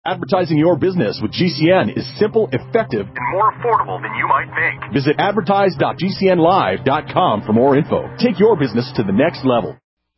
Advertising your business with GCN is simple, effective, and more affordable than you might think. Visit advertise.gcnlive.com for more info. Take your business to the next level.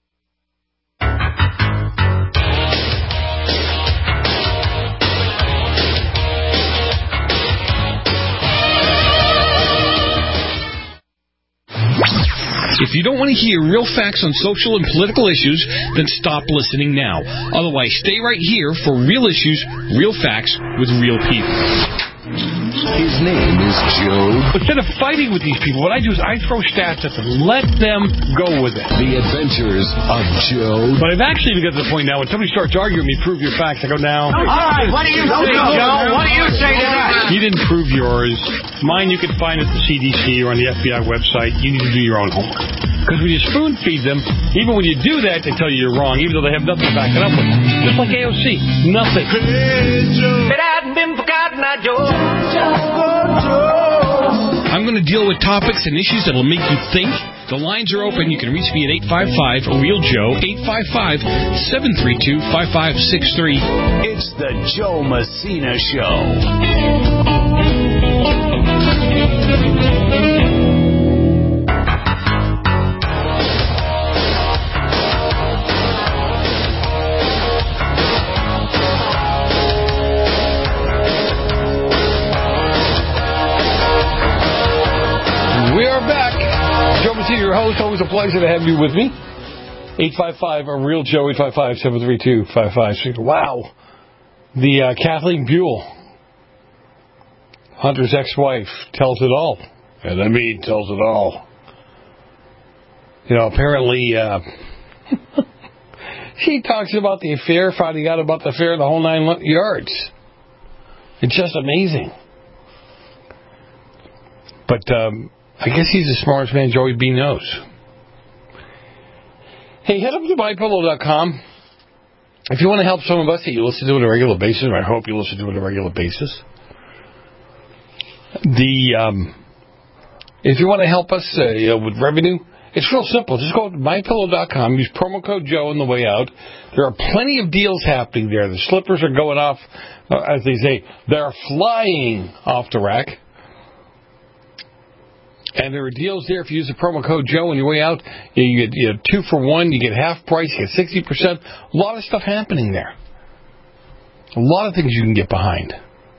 If you don't want to hear real facts on social and political issues, then stop listening now. Otherwise, stay right here for real issues, real facts, with real people. His name is Joe. Instead of fighting with these people, what I do is I throw stats at them. Let them go with it. The Adventures of Joe. But I've actually got to the point now, when somebody starts arguing with me, prove your facts, I go, now. All right, what do you say, Joe? What do you say to that? You didn't prove yours. Mine you can find at the CDC or on the FBI website. You need to do your own homework. Because when you spoon feed them, even when you do that, they tell you you're wrong, even though they have nothing to back it up with. Just like AOC. Nothing. It hadn't been forgotten, Joe. I'm going to deal with topics and issues that will make you think. The lines are open. You can reach me at 855-REAL-JOE, 855-732-5563. It's the Joe Messina Show. We are back. Joe Messina, your host. Always a pleasure to have you with me. 855-REAL-JOE, 855-732-5563. Wow. The Kathleen Buell, Hunter's ex-wife, tells it all. And I mean, tells it all. You know, apparently, she talks about the affair, finding out about the affair, the whole 9 yards. It's just amazing. But, I guess he's the smartest man Joey B knows. Hey, head up to MyPillow.com. If you want to help some of us that you listen to on a regular basis, or I hope you listen to it on a regular basis. If you want to help us with revenue, it's real simple. Just go to MyPillow.com. Use promo code Joe on the way out. There are plenty of deals happening there. The slippers are going off, as they say, they're flying off the rack. And there are deals there if you use the promo code Joe on your way out. You get 2 for 1. You get half price. You get 60%. A lot of stuff happening there. A lot of things you can get behind.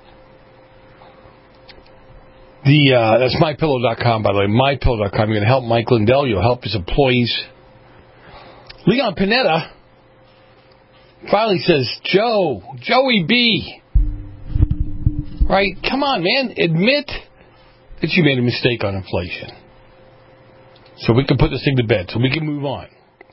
That's MyPillow.com, by the way. MyPillow.com. You're going to help Mike Lindell. You'll help his employees. Leon Panetta finally says, Joey B. Right? Come on, man. Admit that you made a mistake on inflation. So we can put this thing to bed, so we can move on.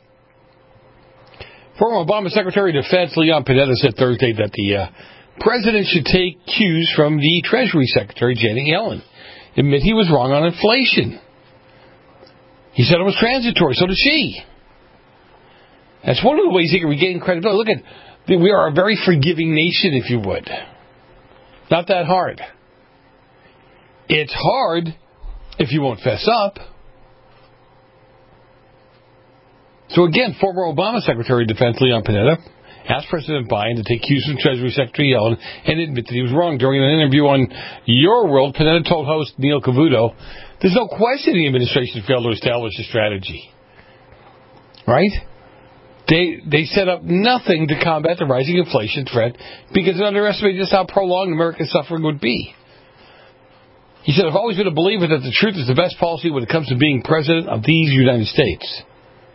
Former Obama Secretary of Defense Leon Panetta said Thursday that the president should take cues from the Treasury Secretary Janet Yellen. Admit he was wrong on inflation. He said it was transitory, so did she. That's one of the ways he can regain credibility. Look at, we are a very forgiving nation, if you would. Not that hard. It's hard if you won't fess up. So again, former Obama Secretary of Defense Leon Panetta asked President Biden to take cues from Treasury Secretary Yellen and admit that he was wrong. During an interview on Your World, Panetta told host Neil Cavuto, there's no question the administration failed to establish a strategy. Right? They set up nothing to combat the rising inflation threat because they underestimated just how prolonged America's suffering would be. He said, I've always been a believer that the truth is the best policy when it comes to being president of these United States.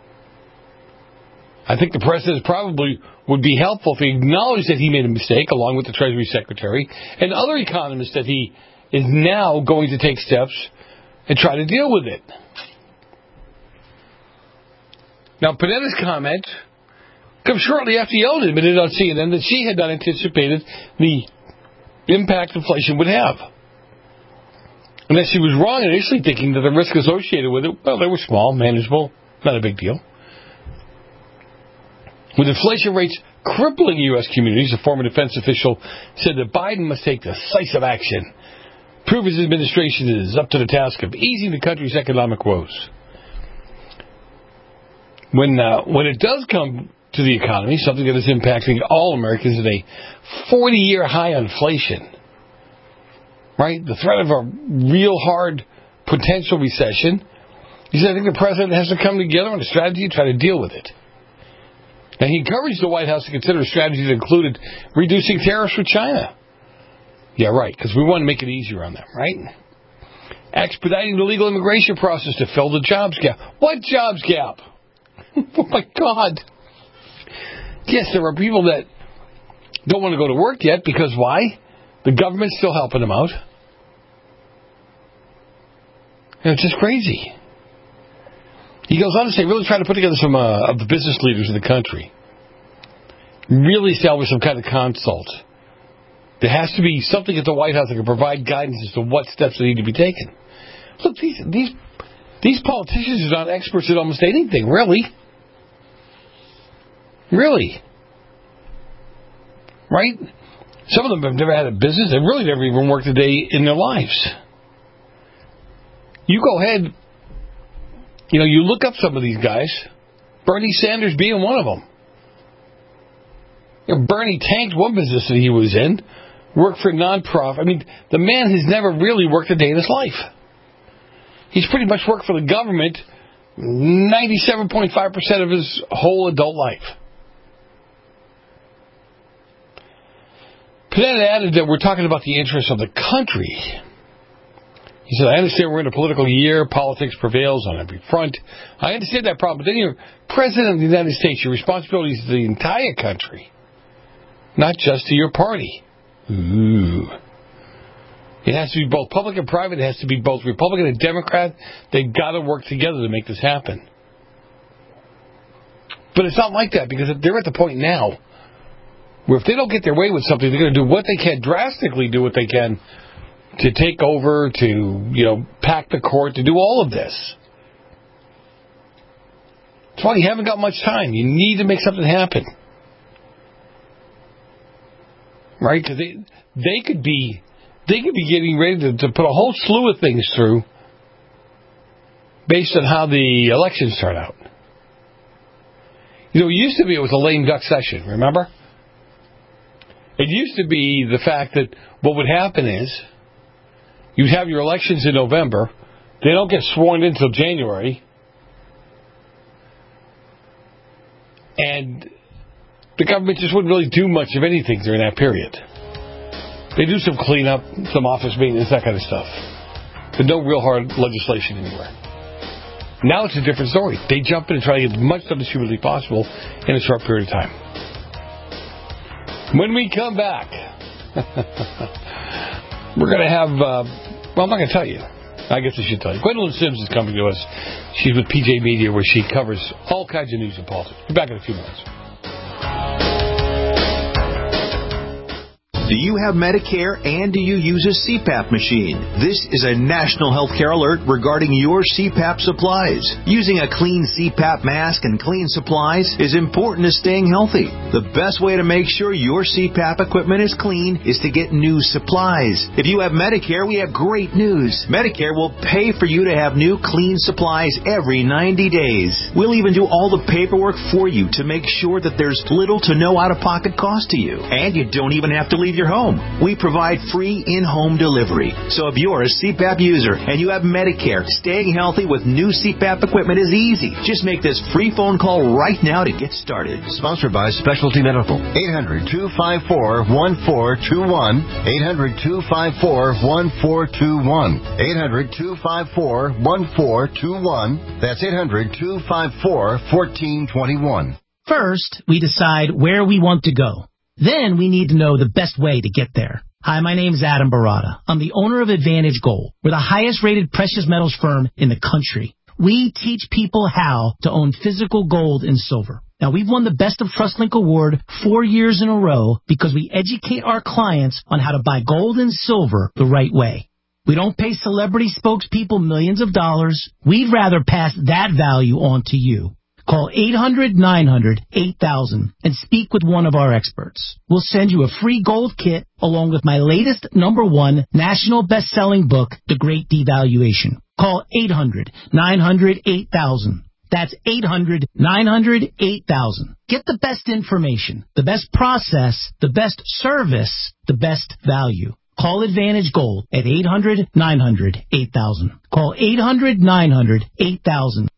I think the president probably would be helpful if he acknowledged that he made a mistake, along with the Treasury Secretary and other economists, that he is now going to take steps and try to deal with it. Now, Panetta's comment comes shortly after Yellen admitted on CNN that she had not anticipated the impact inflation would have. And that she was wrong initially thinking that the risk associated with it, well, they were small, manageable, not a big deal. With inflation rates crippling U.S. communities, a former defense official said that Biden must take decisive action. Prove his administration is up to the task of easing the country's economic woes. When it does come to the economy, something that is impacting all Americans in a 40-year high on inflation. Right? The threat of a real hard potential recession. He said, I think the president has to come together on a strategy and try to deal with it. And he encouraged the White House to consider a strategy that included reducing tariffs with China. Yeah, right, because we want to make it easier on them, right? Expediting the legal immigration process to fill the jobs gap. What jobs gap? Oh, my God. Yes, there are people that don't want to go to work yet because why? The government's still helping them out. And it's just crazy. He goes on to say, really trying to put together some of the business leaders of the country. Really establish some kind of consult. There has to be something at the White House that can provide guidance as to what steps need to be taken. Look, these politicians are not experts at almost anything, really. Really. Right? Some of them have never had a business. They've really never even worked a day in their lives. You go ahead, you look up some of these guys, Bernie Sanders being one of them. Bernie tanked one business that he was in, worked for a nonprofit. I mean, the man has never really worked a day in his life. He's pretty much worked for the government 97.5% of his whole adult life. Panetta added that we're talking about the interests of the country. He said, I understand we're in a political year. Politics prevails on every front. I understand that problem. But then you're president of the United States. Your responsibility is to the entire country, not just to your party. Ooh. It has to be both public and private. It has to be both Republican and Democrat. They've got to work together to make this happen. But it's not like that because they're at the point now where if they don't get their way with something, they're going to do what they can, drastically do what they can to take over, to, pack the court, to do all of this. That's why you haven't got much time. You need to make something happen. Right? Because they could be getting ready to put a whole slew of things through based on how the elections turn out. It used to be it was a lame duck session, remember? It used to be the fact that what would happen is you'd have your elections in November. They don't get sworn in until January. And the government just wouldn't really do much of anything during that period. They do some cleanup, some office maintenance, that kind of stuff. But no real hard legislation anywhere. Now it's a different story. They jump in and try to get as much done as humanly possible in a short period of time. When we come back, we're going to have, I'm not going to tell you. I guess I should tell you. Gwendolyn Sims is coming to us. She's with PJ Media, where she covers all kinds of news and politics. Be back in a few minutes. Do you have Medicare and do you use a CPAP machine? This is a national healthcare alert regarding your CPAP supplies. Using a clean CPAP mask and clean supplies is important to staying healthy. The best way to make sure your CPAP equipment is clean is to get new supplies. If you have Medicare, we have great news. Medicare will pay for you to have new clean supplies every 90 days. We'll even do all the paperwork for you to make sure that there's little to no out-of-pocket cost to you. And you don't even have to leave your home. We provide free in-home delivery. So if you're a CPAP user and you have Medicare, staying healthy with new CPAP equipment is easy. Just make this free phone call right now to get started. Sponsored by Specialty Medical. 800-254-1421. 800-254-1421. 800-254-1421. That's 800-254-1421. First, we decide where we want to go. Then we need to know the best way to get there. Hi, my name is Adam Barada. I'm the owner of Advantage Gold. We're the highest rated precious metals firm in the country. We teach people how to own physical gold and silver. Now, we've won the Best of TrustLink Award 4 years in a row because we educate our clients on how to buy gold and silver the right way. We don't pay celebrity spokespeople millions of dollars. We'd rather pass that value on to you. Call 800-900-8000 and speak with one of our experts. We'll send you a free gold kit along with my latest #1 national best-selling book, The Great Devaluation. Call 800-900-8000. That's 800-900-8000. Get the best information, the best process, the best service, the best value. Call Advantage Gold at 800-900-8000. Call 800-900-8000.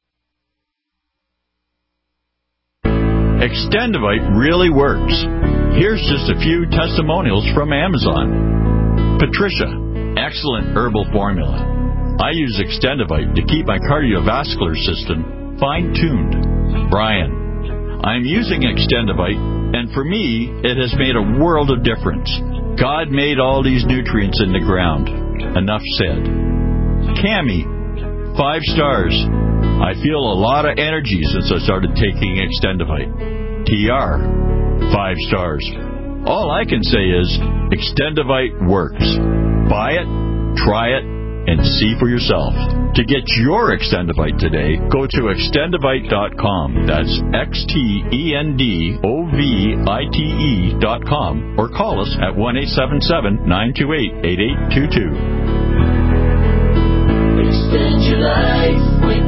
Extendivite really works. Here's just a few testimonials from Amazon. Patricia, excellent herbal formula. I use Extendivite to keep my cardiovascular system fine-tuned. Brian, I'm using Extendivite, and for me, it has made a world of difference. God made all these nutrients in the ground. Enough said. Cammie, 5 stars. I feel a lot of energy since I started taking Extendivite. TR, 5 stars. All I can say is Extendivite works. Buy it, try it, and see for yourself. To get your Extendivite today, go to extendivite.com. That's XTENDOVITE.com, or call us at 1-877-928-8822. Extend your life with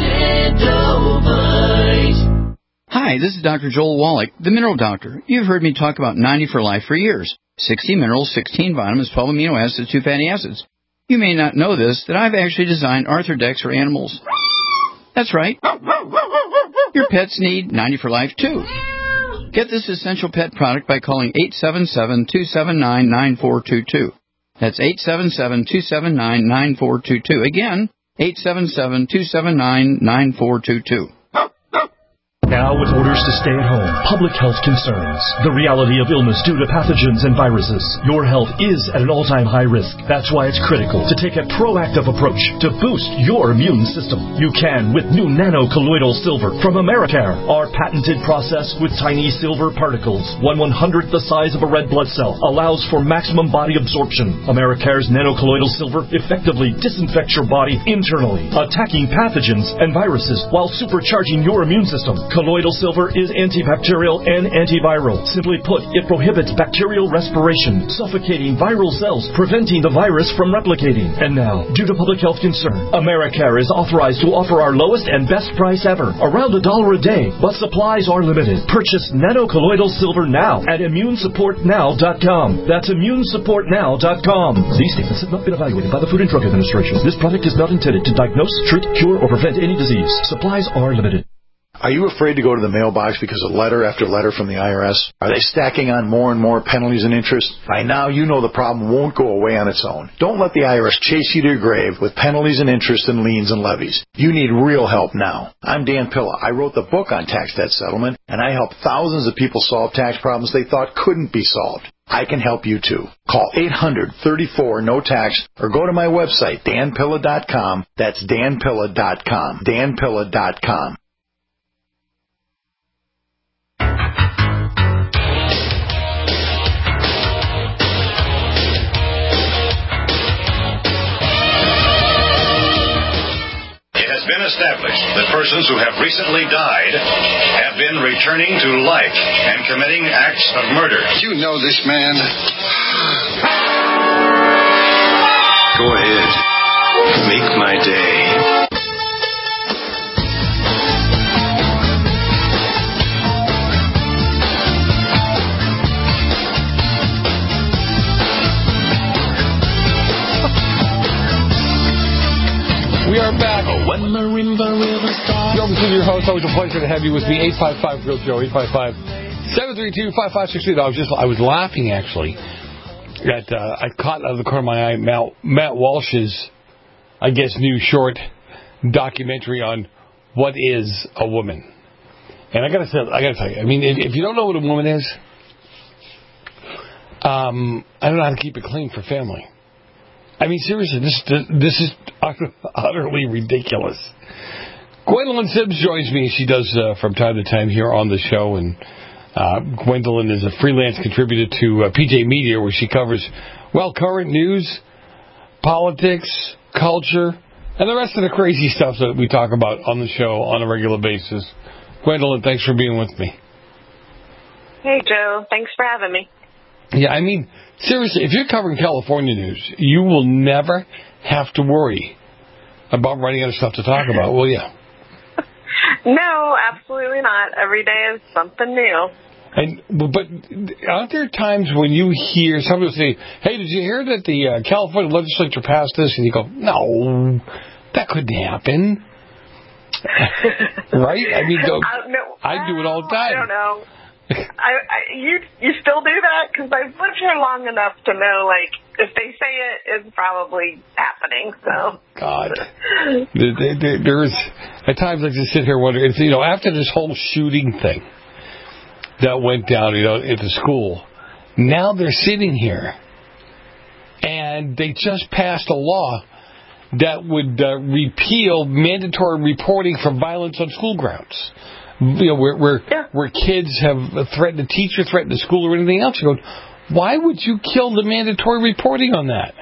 Extendivite. Hi, this is Dr. Joel Wallach, the Mineral Doctor. You've heard me talk about 90 for Life for years. 60 minerals, 16 vitamins, 12 amino acids, 2 fatty acids. You may not know this, that I've actually designed Arthrodex for animals. That's right. Your pets need 90 for Life, too. Get this essential pet product by calling 877-279-9422. That's 877-279-9422. Again, 877-279-9422. Now, with orders to stay at home, public health concerns, the reality of illness due to pathogens and viruses, your health is at an all-time high risk. That's why it's critical to take a proactive approach to boost your immune system. You can with new nano-colloidal silver from Americare. Our patented process with tiny silver particles, 1/100th the size of a red blood cell, allows for maximum body absorption. Americare's nano-colloidal silver effectively disinfects your body internally, attacking pathogens and viruses while supercharging your immune system. Colloidal silver is antibacterial and antiviral. Simply put, it prohibits bacterial respiration, suffocating viral cells, preventing the virus from replicating. And now, due to public health concern, Americare is authorized to offer our lowest and best price ever, around $1 a day, but supplies are limited. Purchase nano-colloidal silver now at immunesupportnow.com. That's immunesupportnow.com. These statements have not been evaluated by the Food and Drug Administration. This product is not intended to diagnose, treat, cure, or prevent any disease. Supplies are limited. Are you afraid to go to the mailbox because of letter after letter from the IRS? Are they stacking on more and more penalties and interest? By now, you know the problem won't go away on its own. Don't let the IRS chase you to your grave with penalties and interest and liens and levies. You need real help now. I'm Dan Pilla. I wrote the book on tax debt settlement, and I help thousands of people solve tax problems they thought couldn't be solved. I can help you too. Call 800-34-NO-TAX or go to my website, danpilla.com. That's danpilla.com. danpilla.com. Been established that persons who have recently died have been returning to life and committing acts of murder. You know this man. Go ahead. Make my day. We are back. When the river starts. You're with your host. Always a pleasure to have you with me. 855-REAL-JOE, 855-732-5568. I was laughing, actually, at, I caught out of the corner of my eye Matt Walsh's, I guess, new short documentary on what is a woman. And I got to tell you, I mean, if you don't know what a woman is, I don't know how to keep it clean for family. I mean, seriously, this is utterly ridiculous. Gwendolyn Sims joins me. She does from time to time here on the show, and Gwendolyn is a freelance contributor to PJ Media, where she covers, well, current news, politics, culture, and the rest of the crazy stuff that we talk about on the show on a regular basis. Gwendolyn, thanks for being with me. Hey, Joe. Thanks for having me. Yeah, I mean, seriously, if you're covering California news, you will never have to worry about running out of stuff to talk about, will you? No, absolutely not. Every day is something new. But aren't there times when you hear somebody say, "Hey, did you hear that the California legislature passed this?" And you go, "No, that couldn't happen." Right? I mean, no, I do it all the time. I don't know. You still do that? Because I've lived here long enough to know, like, if they say it, it's probably happening. So God, there's at times I just sit here wondering, after this whole shooting thing that went down, at the school, now they're sitting here, and they just passed a law that would repeal mandatory reporting for violence on school grounds. Where kids have threatened a teacher, threatened a school, or anything else. You go, why would you kill the mandatory reporting on that?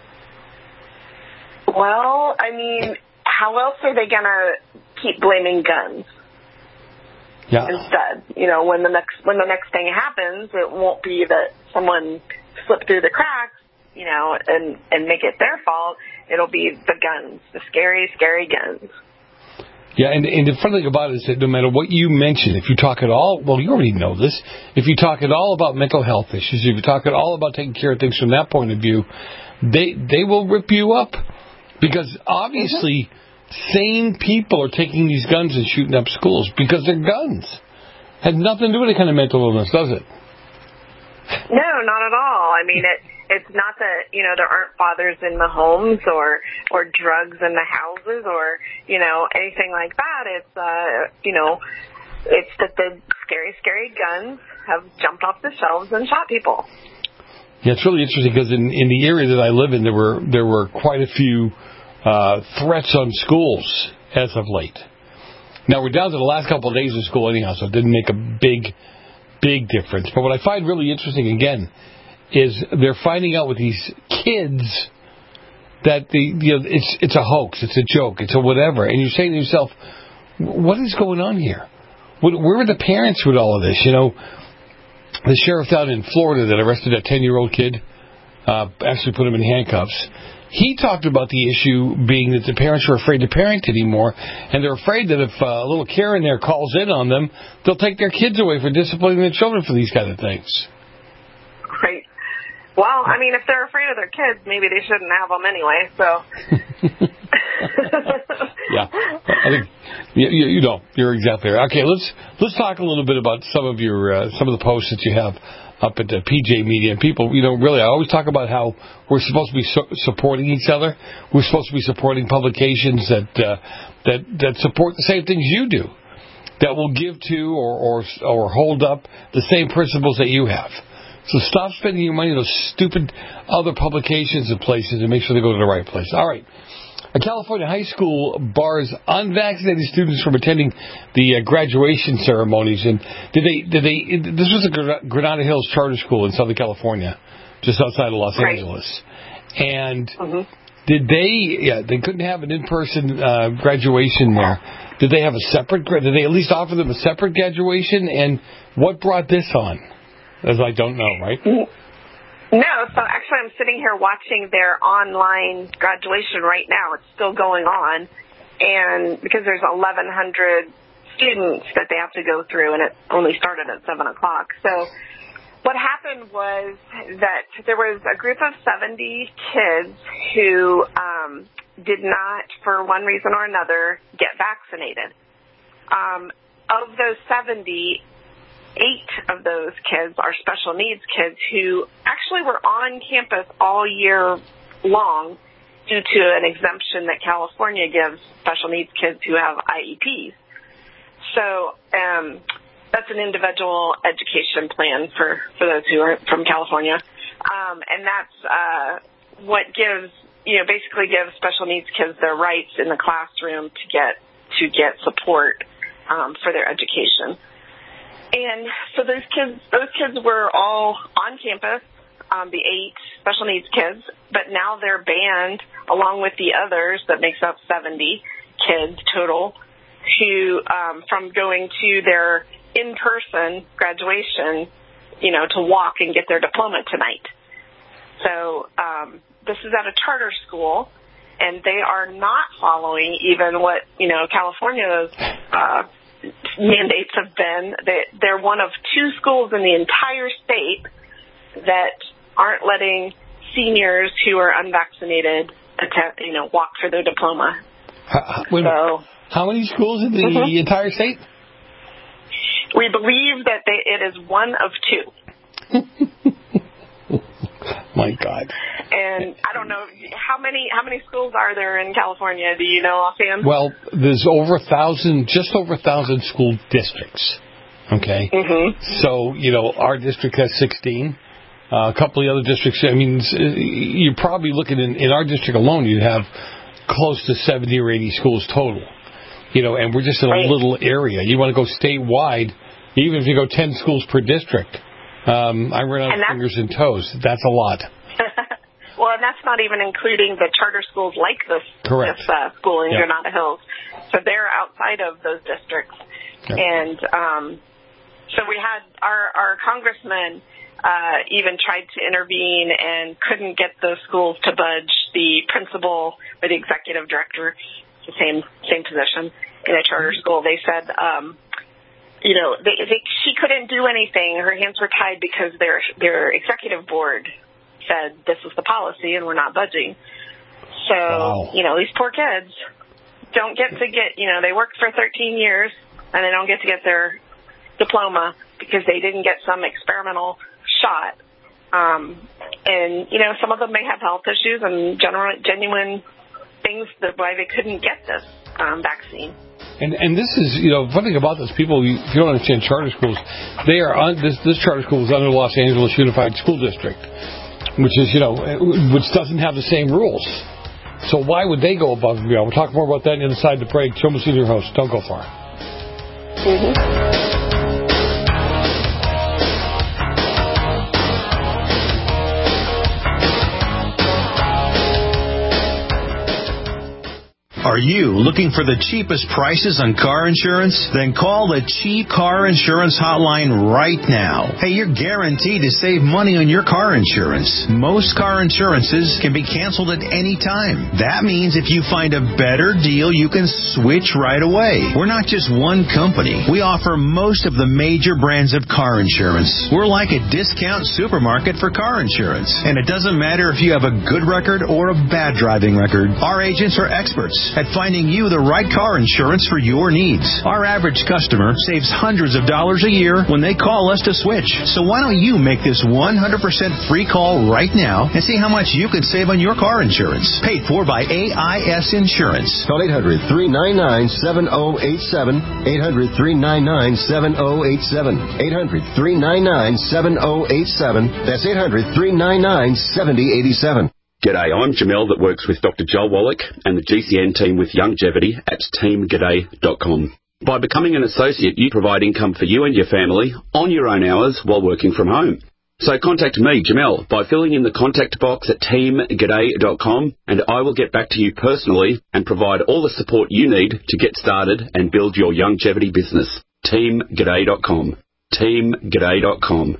Well, I mean, how else are they going to keep blaming guns? Yeah. Instead, when the next thing happens, it won't be that someone slipped through the cracks, and make it their fault. It'll be the guns, the scary, scary guns. Yeah, and the funny thing about it is that no matter what you mention, if you talk at all, well, you already know this, if you talk at all about mental health issues, if you talk at all about taking care of things from that point of view, they will rip you up. Because obviously, sane people are taking these guns and shooting up schools because they're guns. Has nothing to do with any kind of mental illness, does it? No, not at all. I mean, it's not that, there aren't fathers in the homes or drugs in the houses or, anything like that. It's, it's that the scary, scary guns have jumped off the shelves and shot people. Yeah, it's really interesting because in the area that I live in, there were quite a few threats on schools as of late. Now, we're down to the last couple of days of school anyhow, so it didn't make a big difference. But what I find really interesting, again, is they're finding out with these kids that it's a hoax, it's a joke, it's a whatever. And you're saying to yourself, what is going on here? Where were the parents with all of this? The sheriff down in Florida that arrested that 10-year-old kid, actually put him in handcuffs. He talked about the issue being that the parents are afraid to parent anymore, and they're afraid that if a little Karen there calls in on them, they'll take their kids away for disciplining their children for these kind of things. Right. Well, I mean, if they're afraid of their kids, maybe they shouldn't have them anyway, so. Yeah. I think you're exactly right. Okay, let's talk a little bit about some of the posts that you have up at the PJ Media. And people, really, I always talk about how we're supposed to be supporting each other. We're supposed to be supporting publications that support the same things you do, that will give to or hold up the same principles that you have. So stop spending your money on those stupid other publications and places and make sure they go to the right place. All right. A California high school bars unvaccinated students from attending the graduation ceremonies. And this was a Granada Hills charter school in Southern California, just outside of Los Angeles. And they couldn't have an in-person graduation there. Did they have did they at least offer them a separate graduation? And what brought this on? As I don't know, right? No, so actually I'm sitting here watching their online graduation right now. It's still going on. And because there's 1,100 students that they have to go through, and it only started at 7 o'clock. So what happened was that there was a group of 70 kids who did not, for one reason or another, get vaccinated. Of those 70, 8 of those kids are special needs kids who actually were on campus all year long due to an exemption that California gives special needs kids who have IEPs. So that's an individual education plan for those who are from California. And that's what basically gives special needs kids their rights in the classroom to get support for their education. And so those kids were all on campus, the 8 special needs kids, but now they're banned, along with the others that makes up 70 kids total, from going to their in-person graduation, to walk and get their diploma tonight. So this is at a charter school, and they are not following even what, California's mandates have been. They're one of 2 schools in the entire state that aren't letting seniors who are unvaccinated walk for their diploma. How many schools in the entire state? We believe that it is one of 2. My God. And I don't know, how many schools are there in California? Do you know offhand? Well, there's just over 1,000 school districts. Okay? Mm-hmm. So, our district has 16. A couple of the other districts, you're probably looking in our district alone, you'd have close to 70 or 80 schools total. And we're just in a little area. You want to go statewide, even if you go 10 schools per district, I run out of fingers and toes. That's a lot. Well, and that's not even including the charter schools like this school in Granada Hills. So they're outside of those districts. Yep. And so we had our congressman even tried to intervene and couldn't get those schools to budge. The principal or the executive director, the same position in a charter school, they said, she couldn't do anything. Her hands were tied because their executive board said this was the policy and we're not budging. So, these poor kids don't get they worked for 13 years and they don't get to get their diploma because they didn't get some experimental shot. And, some of them may have health issues and genuine things why they couldn't get this vaccine. And this is, funny thing about this, people, if you don't understand charter schools, they are this charter school is under the Los Angeles Unified School District, which is, which doesn't have the same rules. So why would they go above and beyond? We'll talk more about that inside the break. Joe Messina, your host. Don't go far. Mm-hmm. Are you looking for the cheapest prices on car insurance? Then call the Cheap Car Insurance Hotline right now. Hey, you're guaranteed to save money on your car insurance. Most car insurances can be canceled at any time. That means if you find a better deal, you can switch right away. We're not just one company. We offer most of the major brands of car insurance. We're like a discount supermarket for car insurance. And it doesn't matter if you have a good record or a bad driving record. Our agents are experts at finding you the right car insurance for your needs. Our average customer saves hundreds of dollars a year when they call us to switch. So why don't you make this 100% free call right now and see how much you could save on your car insurance. Paid for by AIS Insurance. Call 800-399-7087. 800-399-7087. 800-399-7087. That's 800-399-7087. G'day, I'm Jamel that works with Dr. Joel Wallach and the GCN team with Longevity at teamg'day.com. By becoming an associate, you provide income for you and your family on your own hours while working from home. So contact me, Jamel, by filling in the contact box at teamg'day.com and I will get back to you personally and provide all the support you need to get started and build your longevity business. teamg'day.com. teamg'day.com.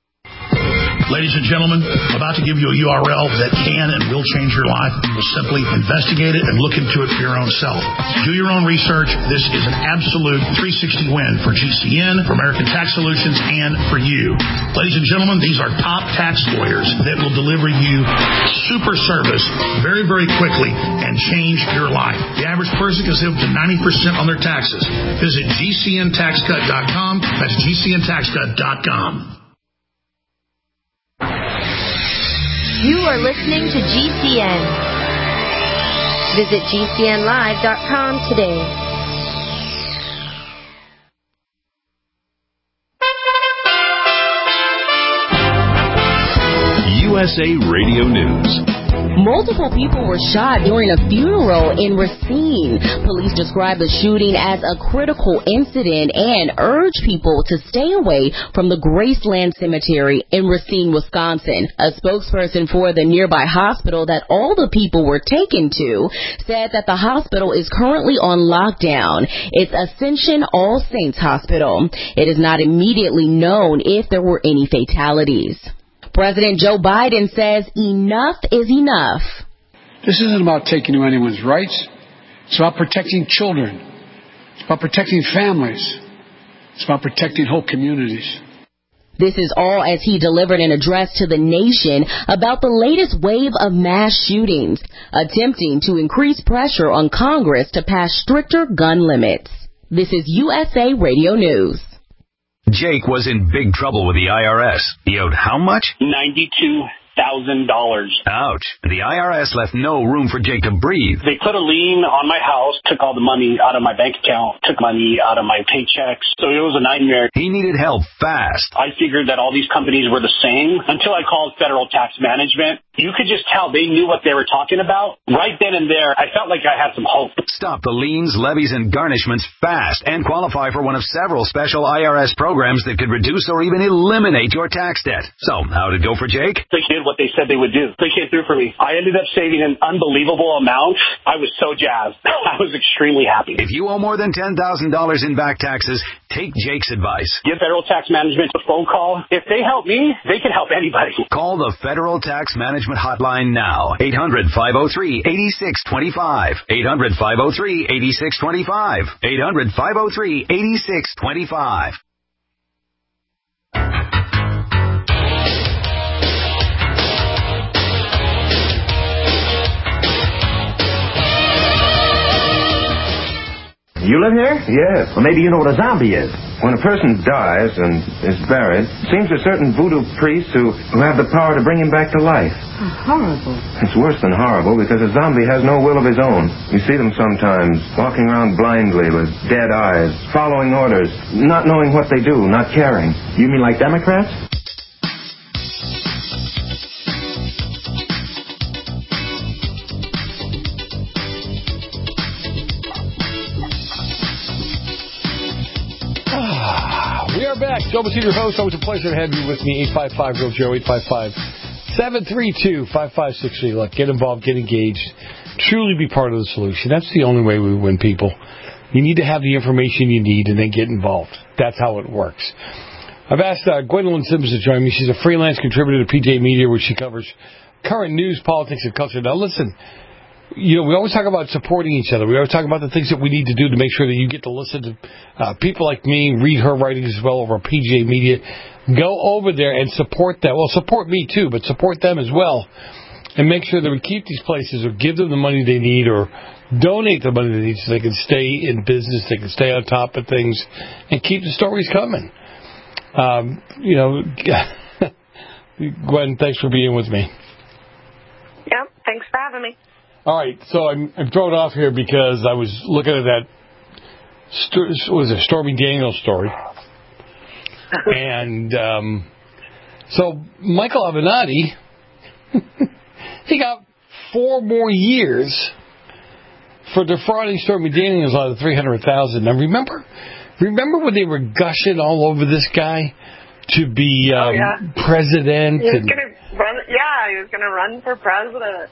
Ladies and gentlemen, about to give you a URL that can and will change your life. You will simply investigate it and look into it for your own self. Do your own research. This is an absolute 360 win for GCN, for American Tax Solutions, and for you. Ladies and gentlemen, these are top tax lawyers that will deliver you super service very, very quickly and change your life. The average person can save up to 90% on their taxes. Visit GCNTaxCut.com. That's GCNTaxCut.com. You are listening to GCN. Visit GCNlive.com today. USA Radio News. Multiple people were shot during a funeral in Racine. Police described the shooting as a critical incident and urged people to stay away from the Graceland Cemetery in Racine, Wisconsin. A spokesperson for the nearby hospital that all the people were taken to said that the hospital is currently on lockdown. It's Ascension All Saints Hospital. It is not immediately known if there were any fatalities. President Joe Biden says enough is enough. This isn't about taking away anyone's rights. It's about protecting children. It's about protecting families. It's about protecting whole communities. This is all as he delivered an address to the nation about the latest wave of mass shootings, attempting to increase pressure on Congress to pass stricter gun limits. This is USA Radio News. Jake was in big trouble with the IRS. He owed how much? $92,000. Ouch. The IRS left no room for Jake to breathe. They put a lien on my house, took all the money out of my bank account, took money out of my paychecks. So it was a nightmare. He needed help fast. I figured that all these companies were the same until I called Federal Tax Management. You could just tell they knew what they were talking about. Right then and there, I felt like I had some hope. Stop the liens, levies, and garnishments fast and qualify for one of several special IRS programs that could reduce or even eliminate your tax debt. So, how'd it go for Jake? They did what they said they would do. They came through for me. I ended up saving an unbelievable amount. I was so jazzed. I was extremely happy. If you owe more than $10,000 in back taxes, take Jake's advice. Give Federal Tax Management a phone call. If they help me, they can help anybody. Call the Federal Tax Management hotline now. 800-503-8625. 800-503-8625. 800-503-8625. You live here? Yes. Well, maybe you know what a zombie is. When a person dies and is buried, it seems to certain voodoo priests who have the power to bring him back to life. Oh, horrible. It's worse than horrible because a zombie has no will of his own. You see them sometimes walking around blindly with dead eyes, following orders, not knowing what they do, not caring. You mean like Democrats? We are back. Joe Messina, your host. Always a pleasure to have you with me. 855-GREAT-JOE, 855-732-5563. Look, get involved, get engaged. Truly be part of the solution. That's the only way we win people. You need to have the information you need and then get involved. That's how it works. I've asked Gwendolyn Sims to join me. She's a freelance contributor to PJ Media, where she covers current news, politics, and culture. Now, listen. We always talk about supporting each other. We always talk about the things that we need to do to make sure that you get to listen to people like me, read her writings as well over PJ Media. Go over there and support them. Well, support me too, but support them as well. And make sure that we keep these places or give them the money they need or donate the money they need so they can stay in business, they can stay on top of things, and keep the stories coming. Gwen, thanks for being with me. Yep, thanks for having me. All right, so I'm thrown off here because I was looking at that, Stormy Daniels story. And so Michael Avenatti, he got 4 more years for defrauding Stormy Daniels out of $300,000. Now remember when they were gushing all over this guy to be president? He was going to run for president.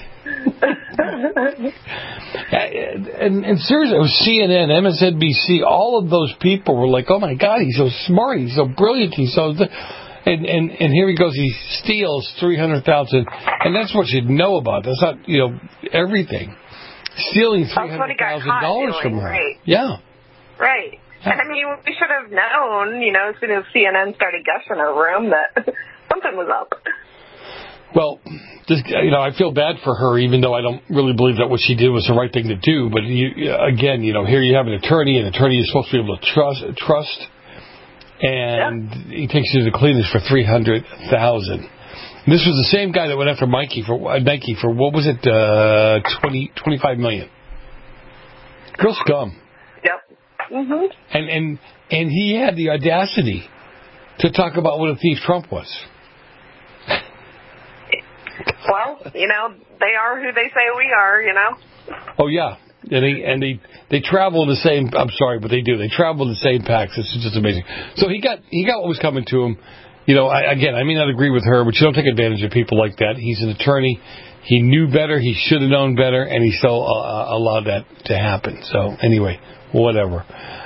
and seriously, it was CNN, MSNBC, all of those people were like, oh my God, he's so smart, he's so brilliant, he's so... And here he goes, he steals $300,000, and that's what you know about. That's not, everything. Stealing $300,000 from her. Right. Yeah. Right. I mean, we should have known, as soon as CNN started gushing over him, that something was up. Well, I feel bad for her, even though I don't really believe that what she did was the right thing to do. But here you have an attorney is supposed to be able to trust, and he takes you to the cleaners for $300,000. This was the same guy that went after Nike for what was it, $25 million. Real scum. Yep. Mhm. And he had the audacity to talk about what a thief Trump was. Well, they are who they say we are, Oh, yeah. And they travel in the same, I'm sorry, but they do. They travel in the same packs. This is just amazing. So he got what was coming to him. I may not agree with her, but you don't take advantage of people like that. He's an attorney. He knew better. He should have known better, and he still allowed that to happen. So, anyway, whatever.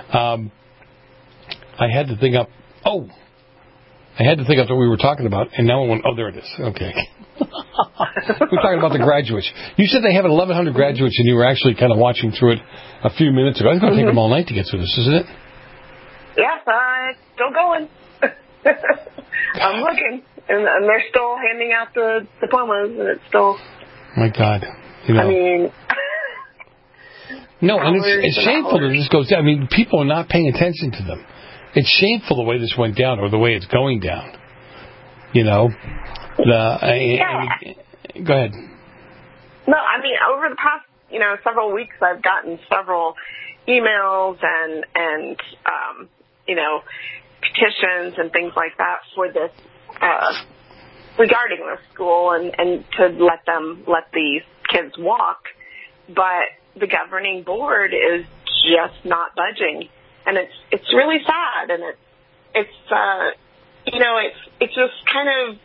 I had to think up what we were talking about, and now I went, there it is. Okay. We're talking about the graduates. You said they have 1,100 graduates, and you were actually kind of watching through it a few minutes ago. It's going to take them all night to get through this, isn't it? Yes, it's still going. I'm looking, and they're still handing out the diplomas, and it's still... My God. You know. I mean... No, and it's shameful that this goes down. I mean, people are not paying attention to them. It's shameful the way this went down, or the way it's going down. You know? Go ahead. No, I mean, over the past, several weeks, I've gotten several emails and petitions and things like that for this, regarding the school and to let these kids walk. But the governing board is just not budging. And it's really sad. And it's just kind of,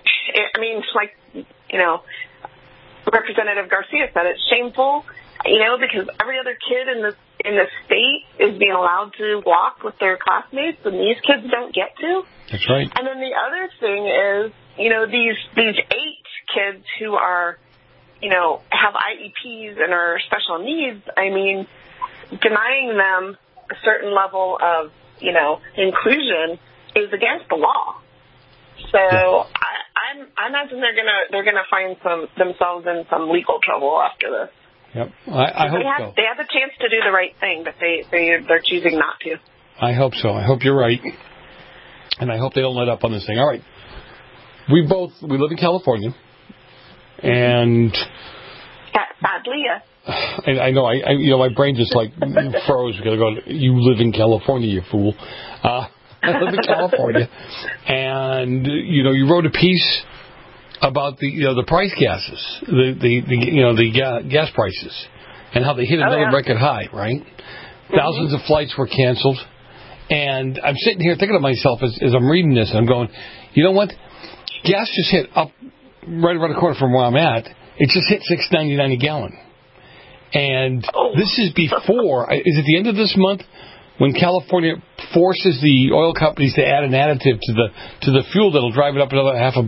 Representative Garcia said, it's shameful, because every other kid in the state is being allowed to walk with their classmates, and these kids don't get to. That's right. And then the other thing is, these 8 kids who are, have IEPs and are special needs. I mean, denying them a certain level of, inclusion is against the law. So I imagine they're gonna find themselves in some legal trouble after this. Yep, I hope so. They have a chance to do the right thing, but they're choosing not to. I hope so. I hope you're right, and I hope they don't let up on this thing. All right, we live in California, and sadly, yes. I know. My brain just like froze. We're gonna go. You live in California, you fool. I live in California, and you wrote a piece about the price gases, the gas prices, and how they hit another record high. Right, thousands of flights were canceled, and I'm sitting here thinking to myself as I'm reading this, and I'm going, you know what? Gas just hit up right around the corner from where I'm at. It just hit $6.99 a gallon, and this is before. Is it the end of this month? When California forces the oil companies to add an additive to the fuel that'll drive it up another $0.50.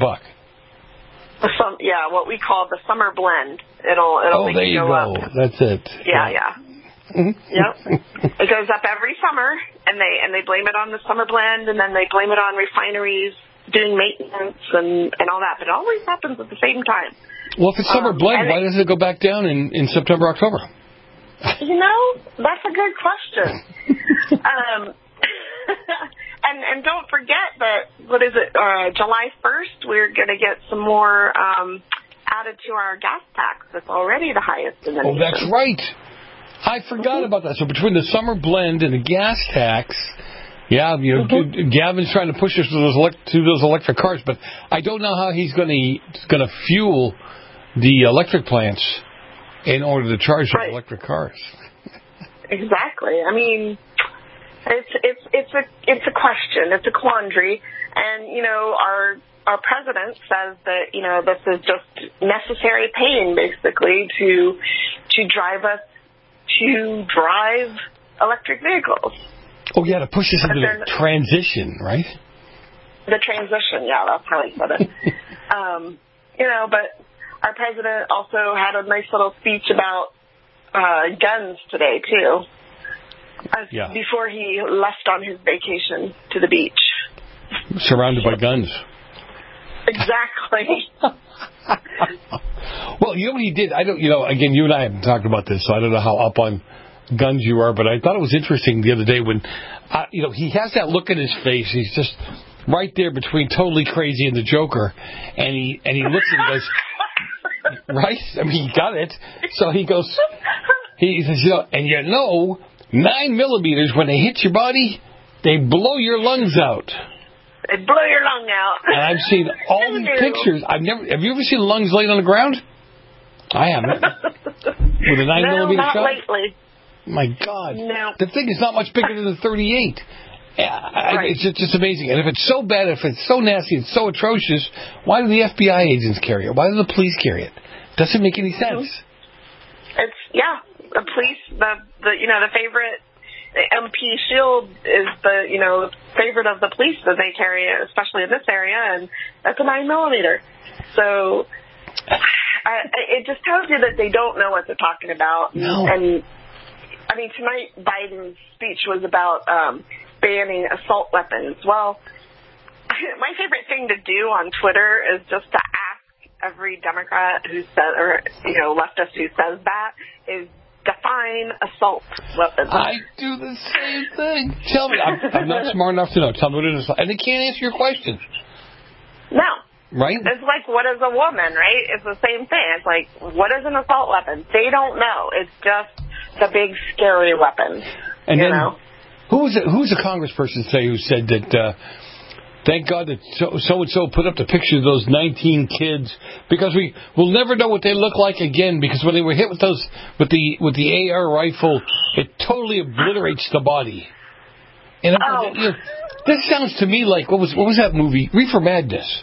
What we call the summer blend. It'll make it go up. That's it. Yeah. Yep. It goes up every summer, and they blame it on the summer blend, and then they blame it on refineries doing maintenance and all that. But it always happens at the same time. Well, if it's summer blend, why doesn't it go back down in September, October? That's a good question. And don't forget that, July 1st, we're going to get some more added to our gas tax. That's already the highest in the nation. That's right. I forgot about that. So between the summer blend and the gas tax, Gavin's trying to push us to those electric cars, but I don't know how he's going to fuel the electric plants in order to charge those electric cars. Exactly. I mean, it's a question. It's a quandary, and our president says that this is just necessary pain, basically, to drive electric vehicles. Oh yeah, to push us into the transition, right? The transition, that's how he said it. But our president also had a nice little speech about guns today, too, before he left on his vacation to the beach. Surrounded by guns. Exactly. Well, you know what he did? Again, you and I haven't talked about this, so I don't know how up on guns you are, but I thought it was interesting the other day when, he has that look in his face. He's just right there between totally crazy and the Joker, and he looks and goes, right? I mean, he got it. So he goes, he says, 9 millimeters, when they hit your body, they blow your lungs out. They blow your lung out. And I've seen all these pictures. Have you ever seen lungs laying on the ground? I haven't. With a 9 millimeter not shot? Lately. My God. No. The thing is not much bigger than the 38. It's just amazing. And if it's so bad, if it's so nasty, it's so atrocious, why do the FBI agents carry it? Why do the police carry it? Doesn't make any sense. The police, the favorite, the MP shield is the, favorite of the police that they carry, especially in this area, and that's a 9 millimeter. So, It just tells you that they don't know what they're talking about. No. And, I mean, tonight Biden's speech was about banning assault weapons. Well, my favorite thing to do on Twitter is just to ask every Democrat who says, or, leftist who says that, is define assault weapons. I do the same thing. Tell me, I'm not smart enough to know. Tell me what it is. And they can't answer your question. No. Right? It's like, what is a woman, right? It's the same thing. It's like, what is an assault weapon? They don't know. It's just the big, scary weapon. And you then, know? who's a congressperson who said that, thank God that so-and-so put up the picture of those 19 kids, because we'll never know what they look like again, because when they were hit with the AR rifle, it totally obliterates the body. And this sounds to me like, what was that movie? Reefer Madness.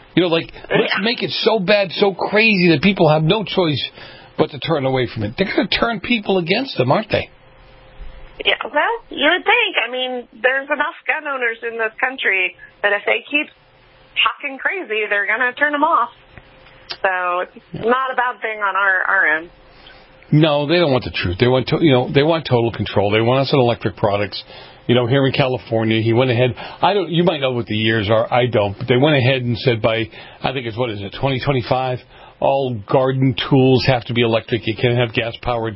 Let's make it so bad, so crazy that people have no choice but to turn away from it. They're going to turn people against them, aren't they? Yeah, well, you would think. I mean, there's enough gun owners in this country that if they keep talking crazy, they're going to turn them off. So it's not a bad thing on our end. No, they don't want the truth. They want they want total control. They want us on electric products. Here in California, he went ahead. You might know what the years are. I don't. But they went ahead and said by, I think it's 2025, all garden tools have to be electric. You can't have gas-powered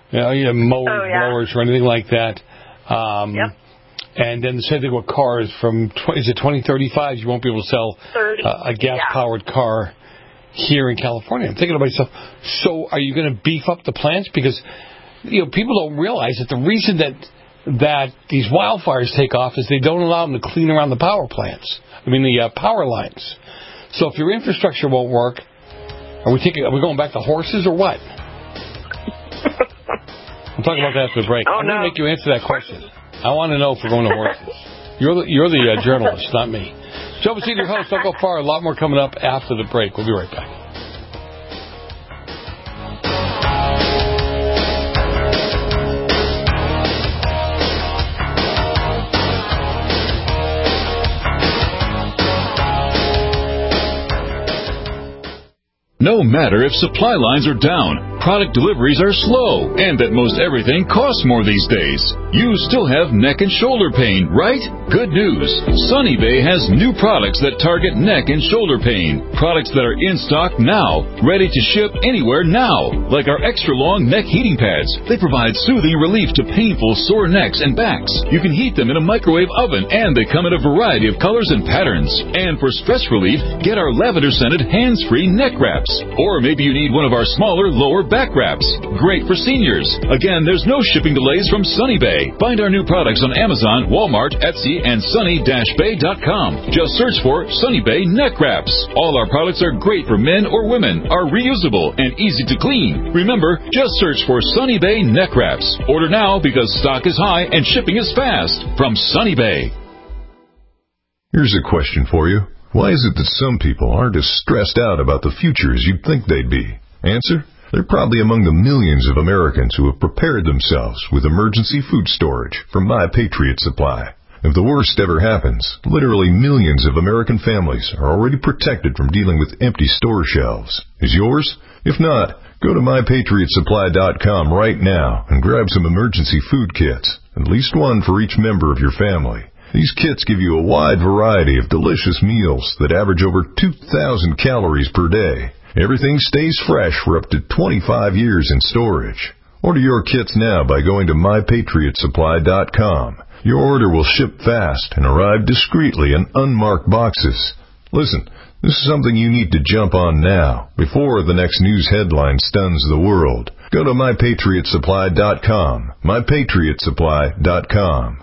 mowers or anything like that. Yep. And then the same thing with cars. From 2035, you won't be able to sell a gas-powered car here in California. I'm thinking to myself, so are you going to beef up the plants? Because people don't realize that the reason that these wildfires take off is they don't allow them to clean around the power plants. The power lines. So if your infrastructure won't work, are we going back to horses or what? I'm talking about that after the break. I'm going to make you answer that question. I want to know if we're going to horses. You're the journalist, not me. Joe Messina, your host. Don't go far. A lot more coming up after the break. We'll be right back. No matter if supply lines are down, product deliveries are slow, and that most everything costs more these days, you still have neck and shoulder pain, right? Good news. Sunny Bay has new products that target neck and shoulder pain. Products that are in stock now, ready to ship anywhere now. Like our extra long neck heating pads. They provide soothing relief to painful sore necks and backs. You can heat them in a microwave oven, and they come in a variety of colors and patterns. And for stress relief, get our lavender-scented hands-free neck wraps. Or maybe you need one of our smaller lower back wraps. Great for seniors. Again, there's no shipping delays from Sunny Bay. Find our new products on Amazon, Walmart, Etsy, and sunny-bay.com. Just search for Sunny Bay neck wraps. All our products are great for men or women, are reusable, and easy to clean. Remember, just search for Sunny Bay neck wraps. Order now because stock is high and shipping is fast. From Sunny Bay. Here's a question for you. Why is it that some people aren't as stressed out about the future as you'd think they'd be? Answer? They're probably among the millions of Americans who have prepared themselves with emergency food storage from My Patriot Supply. If the worst ever happens, literally millions of American families are already protected from dealing with empty store shelves. Is yours? If not, go to MyPatriotSupply.com right now and grab some emergency food kits, at least one for each member of your family. These kits give you a wide variety of delicious meals that average over 2,000 calories per day. Everything stays fresh for up to 25 years in storage. Order your kits now by going to MyPatriotSupply.com. Your order will ship fast and arrive discreetly in unmarked boxes. Listen, this is something you need to jump on now, before the next news headline stuns the world. Go to MyPatriotSupply.com. MyPatriotSupply.com.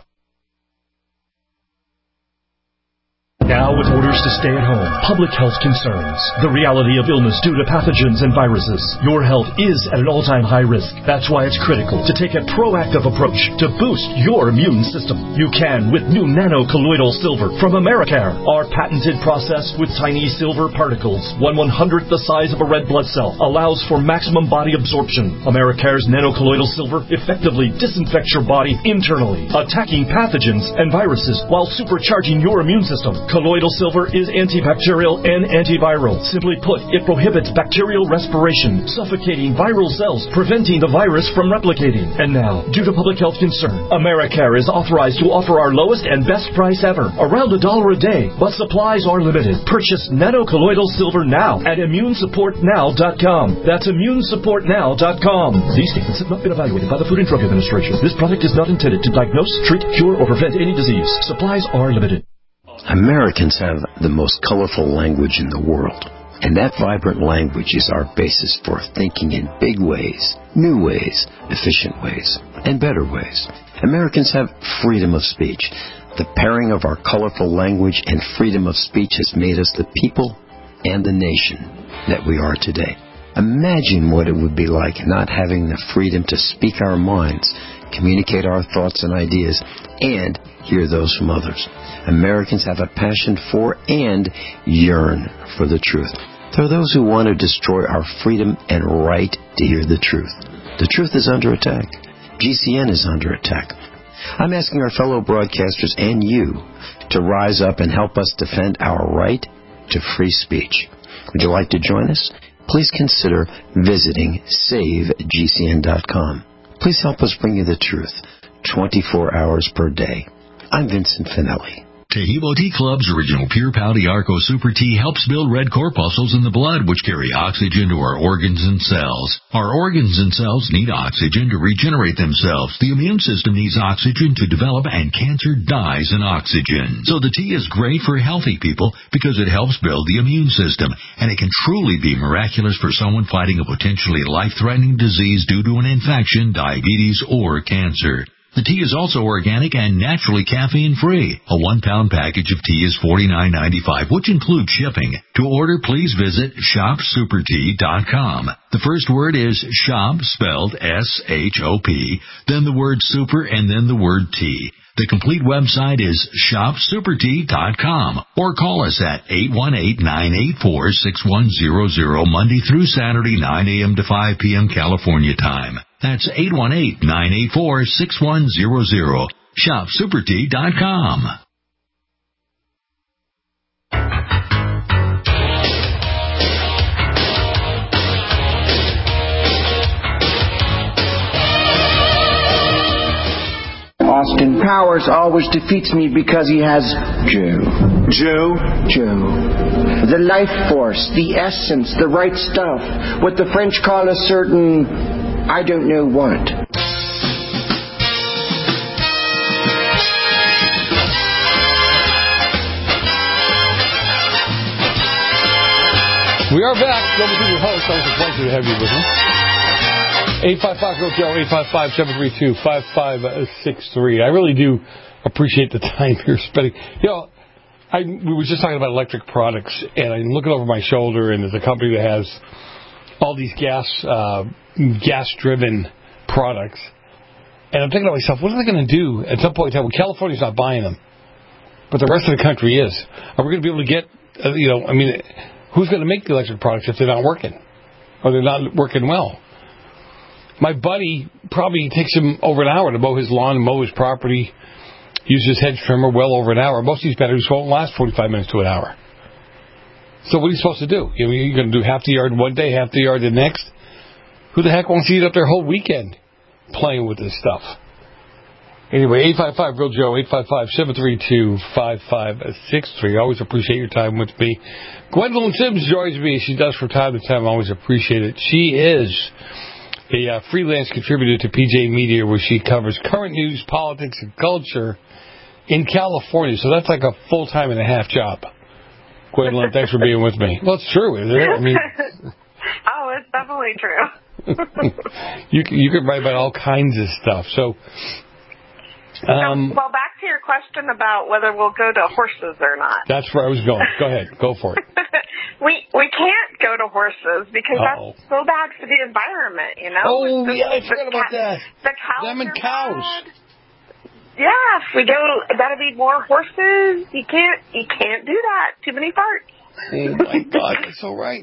Now with orders to stay at home, public health concerns, the reality of illness due to pathogens and viruses. Your health is at an all-time high risk. That's why it's critical to take a proactive approach to boost your immune system. You can with new nano-colloidal silver from Americare. Our patented process with tiny silver particles, 1/100th the size of a red blood cell, allows for maximum body absorption. Americare's nano-colloidal silver effectively disinfects your body internally, attacking pathogens and viruses while supercharging your immune system. Colloidal silver is antibacterial and antiviral. Simply put, it prohibits bacterial respiration, suffocating viral cells, preventing the virus from replicating. And now, due to public health concern, AmeriCare is authorized to offer our lowest and best price ever, around $1 a day, but supplies are limited. Purchase nanocolloidal silver now at immunesupportnow.com. That's immunesupportnow.com. These statements have not been evaluated by the Food and Drug Administration. This product is not intended to diagnose, treat, cure, or prevent any disease. Supplies are limited. Americans have the most colorful language in the world, and that vibrant language is our basis for thinking in big ways, new ways, efficient ways, and better ways. Americans have freedom of speech. The pairing of our colorful language and freedom of speech has made us the people and the nation that we are today. Imagine what it would be like not having the freedom to speak our minds, communicate our thoughts and ideas, and hear those from others. Americans have a passion for and yearn for the truth. There are those who want to destroy our freedom and right to hear the truth. The truth is under attack. GCN is under attack. I'm asking our fellow broadcasters and you to rise up and help us defend our right to free speech. Would you like to join us? Please consider visiting SaveGCN.com. Please help us bring you the truth 24 hours per day. I'm Vincent Finelli. Tahibo Tea Club's original Pure Pau Arco Super Tea helps build red corpuscles in the blood, which carry oxygen to our organs and cells. Our organs and cells need oxygen to regenerate themselves. The immune system needs oxygen to develop, and cancer dies in oxygen. So the tea is great for healthy people because it helps build the immune system, and it can truly be miraculous for someone fighting a potentially life-threatening disease due to an infection, diabetes, or cancer. The tea is also organic and naturally caffeine-free. A 1-pound package of tea is $49.95, which includes shipping. To order, please visit shopsupertea.com. The first word is shop, spelled S-H-O-P, then the word super, and then the word tea. The complete website is shopsupertea.com, or call us at 818-984-6100 Monday through Saturday, 9 a.m. to 5 p.m. California time. That's 818-984-6100. shopsupertea.com. Austin Powers always defeats me because he has Joe. Joe? Joe. The life force, the essence, the right stuff. What the French call a certain, I don't know what. We are back. Global TV host. Always a pleasure to have you with me. 855-GO-JOE, 855-732-5563. I really do appreciate the time you're spending. You know, we were just talking about electric products, and I'm looking over my shoulder, and there's a company that has all these gas-driven products. And I'm thinking to myself, what are they going to do at some point in time? Well, California's not buying them, but the rest of the country is. Are we going to be able to get, who's going to make the electric products if they're not working? Or they're not working well? My buddy probably takes him over an hour to mow his lawn and mow his property, use his hedge trimmer well over an hour. Most of these batteries won't last 45 minutes to an hour. So what are you supposed to do? You're going to do half the yard one day, half the yard the next? Who the heck wants to eat up their whole weekend playing with this stuff? Anyway, 855-GO-JOE, 855-732-5563. Always appreciate your time with me. Gwendolyn Sims joins me. She does from time to time. I always appreciate it. She is a freelance contributor to PJ Media, where she covers current news, politics, and culture in California. So that's like a full-time and a half job. Gwendolyn, thanks for being with me. Well, it's true, isn't it? Oh, it's definitely true. You can write about all kinds of stuff. So, well, back to your question about whether we'll go to horses or not. That's where I was going. Go ahead. Go for it. We can't go to horses because that's so bad for the environment, you know? Oh, yeah, I forgot about that. The cows. Them and cows. Bad. Yeah, if we gotta be more horses. You can't do that. Too many farts. Oh my God, that's so right.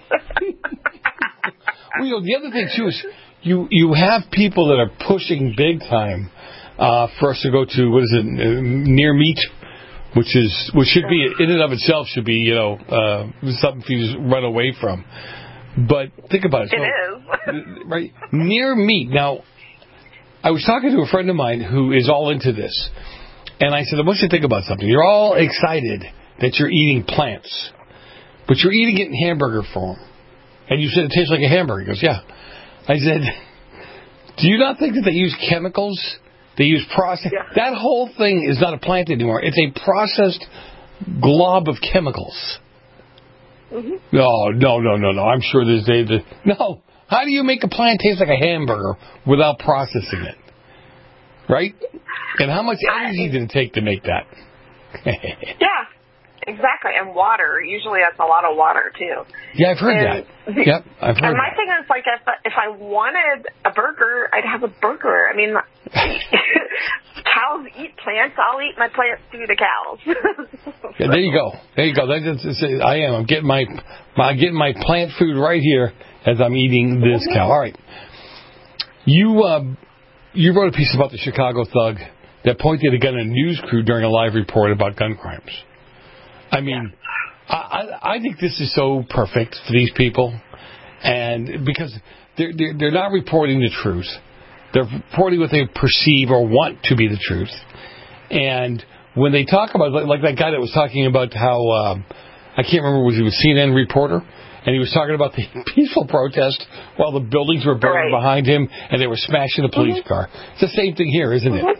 Well, the other thing too is you have people that are pushing big time for us to go to near meat which should be in and of itself should be something for you to run away from. But think about it. It is. Right near meat. Now, I was talking to a friend of mine who is all into this, and I said, I want you to think about something. You're all excited that you're eating plants, but you're eating it in hamburger form. And you said it tastes like a hamburger. He goes, yeah. I said, do you not think that they use chemicals? They use process. Yeah. That whole thing is not a plant anymore. It's a processed glob of chemicals. Mm-hmm. No. I'm sure there's no. How do you make a plant taste like a hamburger without processing it? Right? And how much energy did it take to make that? Yeah. Exactly, and water. Usually that's a lot of water, too. Yeah, I've heard that. Yep, I've heard and my thing is, like, if I wanted a burger, I'd have a burger. I mean, cows eat plants. I'll eat my plants through the cows. Yeah, there you go. I'm getting my plant food right here as I'm eating this cow. All right. You wrote a piece about the Chicago thug that pointed a gun at a news crew during a live report about gun crimes. I mean, I think this is so perfect for these people, and because they're not reporting the truth, they're reporting what they perceive or want to be the truth. And when they talk about, like that guy that was talking about how I can't remember, was he a CNN reporter, and he was talking about the peaceful protest while the buildings were burning behind him and they were smashing the police car. It's the same thing here, isn't it?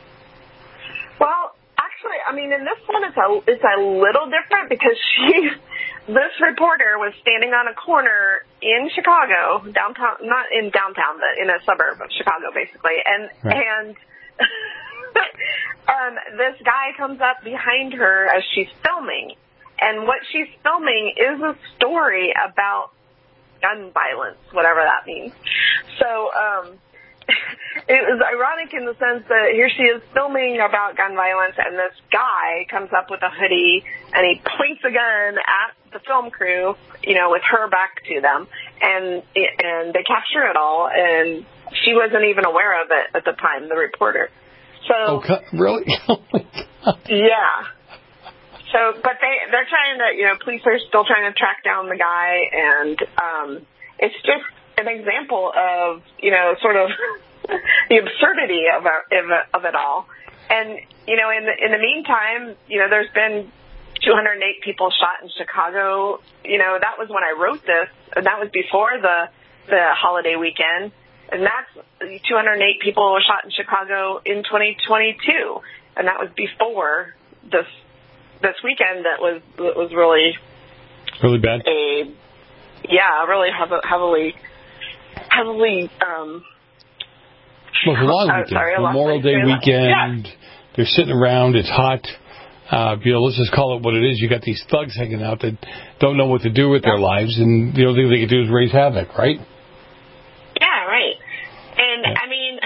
I mean, in this one, it's a little different because this reporter was standing on a corner in Chicago, downtown, not in downtown, but in a suburb of Chicago, basically. And this guy comes up behind her as she's filming. And what she's filming is a story about gun violence, whatever that means. So, it was ironic in the sense that here she is filming about gun violence, and this guy comes up with a hoodie, and he points a gun at the film crew, with her back to them, and they capture it all, and she wasn't even aware of it at the time, the reporter. So, really? Oh my God. Yeah. So, but they're trying to, police are still trying to track down the guy, and it's just an example of, sort of the absurdity of it all. And, in the meantime, there's been 208 people shot in Chicago. That was when I wrote this, and that was before the holiday weekend. And that's 208 people were shot in Chicago in 2022. And that was before this weekend that was really bad. Really heavily. Well, it's a long weekend. Memorial Day weekend. Yeah. They're sitting around. It's hot. Let's just call it what it is. You got these thugs hanging out that don't know what to do with their lives, and the only thing they can do is raise havoc, right? Yeah, right. And I mean,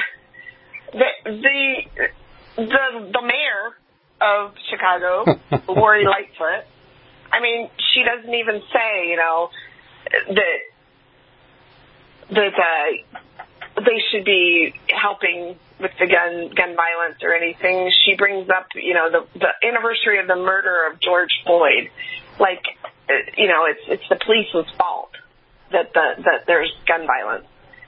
the mayor of Chicago, Lori Lightfoot. I mean, she doesn't even say, that they should be helping with the gun violence or anything. She brings up, the anniversary of the murder of George Floyd. Like, it's the police's fault that there's gun violence.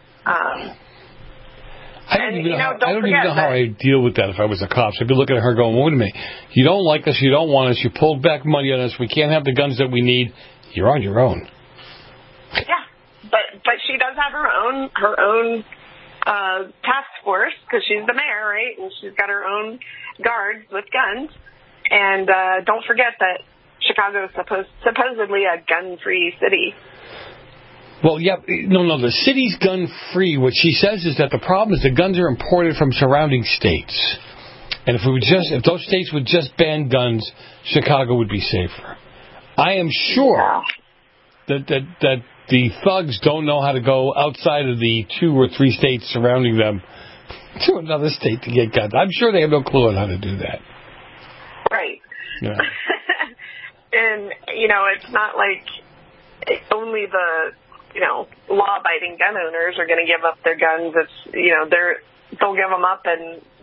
I don't even know how I'd deal with that if I was the cops. I'd be looking at her going, wait a minute, you don't like us, you don't want us, you pulled back money on us, we can't have the guns that we need, you're on your own. Yeah, but she does have her own task force, because she's the mayor, right? And she's got her own guards with guns. And don't forget that Chicago is supposedly a gun-free city. Well, yeah, no, the city's gun-free. What she says is that the problem is the guns are imported from surrounding states. And if those states would just ban guns, Chicago would be safer. I am sure that the thugs don't know how to go outside of the 2 or 3 states surrounding them to another state to get guns. I'm sure they have no clue on how to do that. Right. Yeah. And, it's not like only the, law-abiding gun owners are going to give up their guns. It's, they'll give them up, and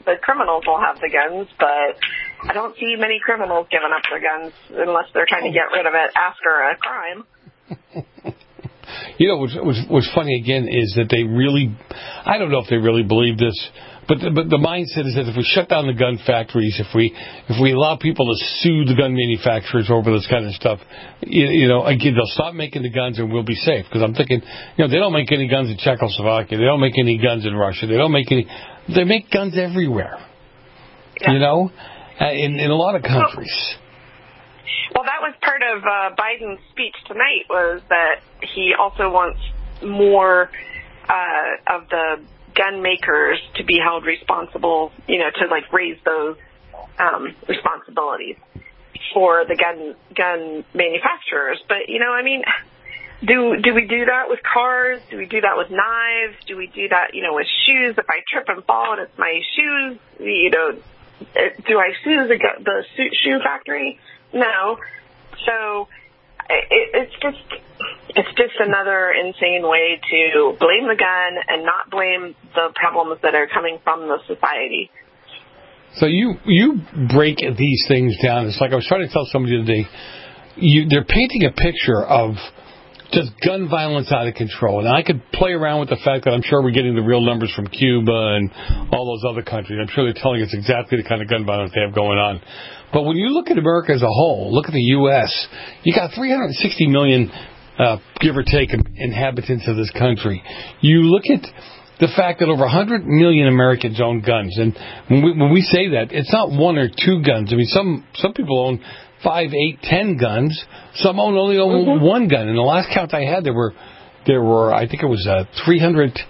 the criminals will have the guns, but I don't see many criminals giving up their guns unless they're trying to get rid of it after a crime. You know, what's funny again is that they really, I don't know if they really believe this, but the mindset is that if we shut down the gun factories, if we allow people to sue the gun manufacturers over this kind of stuff, you know, again, they'll stop making the guns and we'll be safe. Because I'm thinking, you know, they don't make any guns in Czechoslovakia, they don't make any guns in Russia, they make guns everywhere. Yeah. You know, in a lot of countries. Well, that was part of Biden's speech tonight, was that he also wants more of the gun makers to be held responsible, you know, to like raise those responsibilities for the gun manufacturers. But, you know, I mean, do we do that with cars? Do we do that with knives? Do we do that, you know, with shoes? If I trip and fall and it's my shoes, you know, do I sue the shoe factory? No. So it's just another insane way to blame the gun and not blame the problems that are coming from the society. So you break these things down. It's like I was trying to tell somebody the other day, they're painting a picture of just gun violence out of control. And I could play around with the fact that I'm sure we're getting the real numbers from Cuba and all those other countries. I'm sure they're telling us exactly the kind of gun violence they have going on. But when you look at America as a whole, look at the U.S., you got 360 million, give or take, inhabitants of this country. You look at the fact that over 100 million Americans own guns. And when we say that, it's not one or two guns. I mean, some people own 5, 8, 10 guns. Some only own one gun. And the last count I had, there were I think it was 300.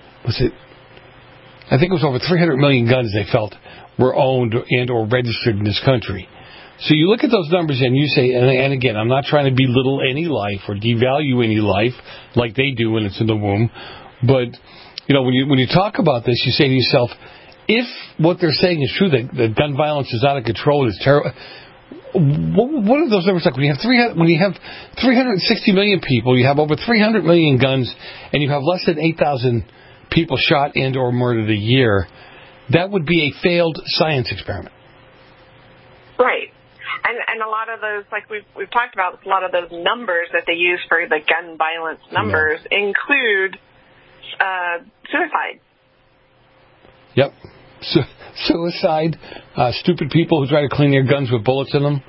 I think it was over 300 million guns they felt were owned and or registered in this country. So you look at those numbers and you say, and again, I'm not trying to belittle any life or devalue any life like they do when it's in the womb, but you know, when you talk about this, you say to yourself, if what they're saying is true, that gun violence is out of control, is terrible. What are those numbers like? When you have 360 million people, you have over 300 million guns, and you have less than 8,000 people shot and or murdered a year, that would be a failed science experiment. Right. And a lot of those, like we've talked about, a lot of those numbers that they use for the gun violence numbers include suicide. Yep. Suicide, stupid people who try to clean their guns with bullets in them.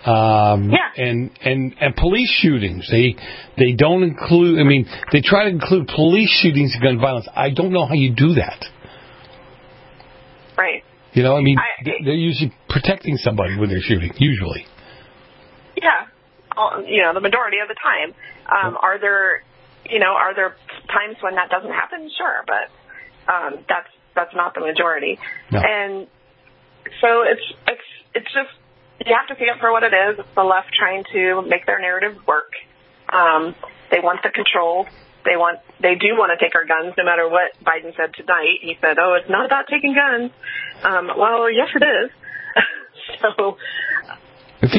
And police shootings. They don't include, I mean, they try to include police shootings in gun violence. I don't know how you do that. Right. You know, I mean, they're usually protecting somebody when they're shooting, usually. Yeah. You know, the majority of the time. Are there times when that doesn't happen? Sure, but that's not the majority. No. And so it's just, you have to see it for what it is. It's the left trying to make their narrative work. They want the control. They do want to take our guns, no matter what Biden said tonight. He said, "Oh, it's not about taking guns." Well, yes, it is. So, if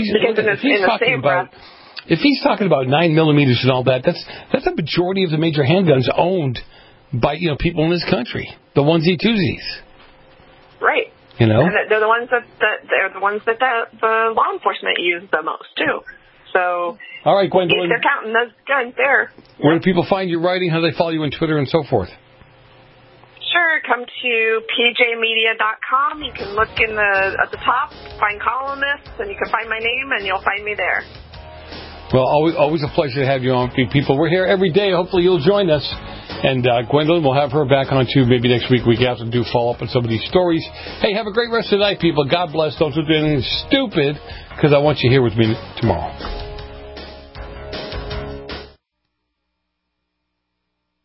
he's talking about 9mm and all that, that's a majority of the major handguns owned by people in this country, the onesie-twosies. Right. You know, and they're the ones that the law enforcement use the most too. So, all right, Gwendolyn, if they're counting those guns there. Where do people find your writing? How do they follow you on Twitter and so forth? Sure, come to pjmedia.com. You can look at the top, find columnists, and you can find my name, and you'll find me there. Well, always a pleasure to have you on, people. We're here every day. Hopefully you'll join us. And Gwendolyn, we'll have her back on, too, maybe next week after, and do follow up on some of these stories. Hey, have a great rest of the night, people. God bless. Don't do anything stupid, because I want you here with me tomorrow.